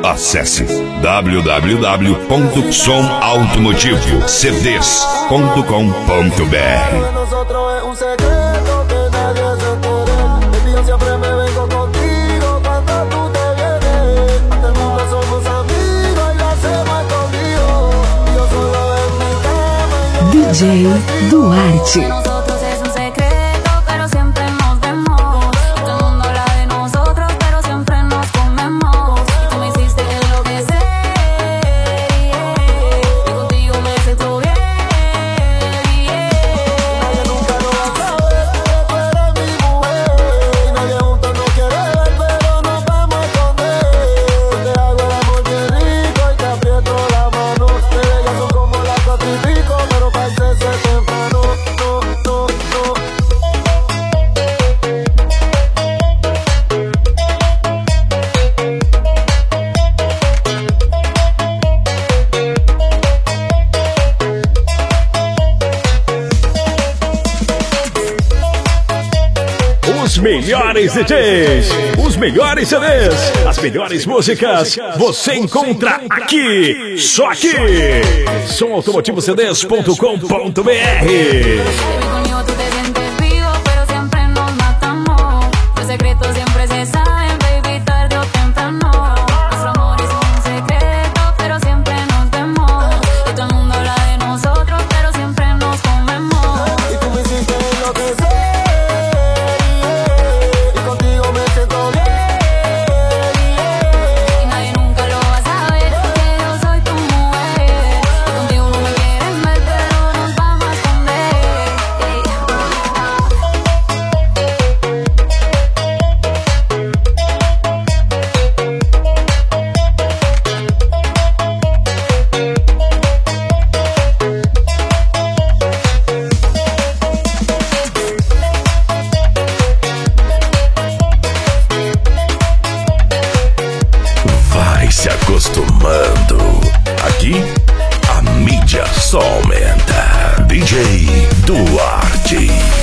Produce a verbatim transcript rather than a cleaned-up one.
Acesse w w w ponto som automotivo c d s ponto com ponto b r. D J Duarte. Os melhores D Js, os melhores C Ds, as melhores músicas, você encontra aqui, só aqui. som automotivo c d s ponto com ponto b r. Se acostumando. Aqui a mídia só aumenta. D J Duarte.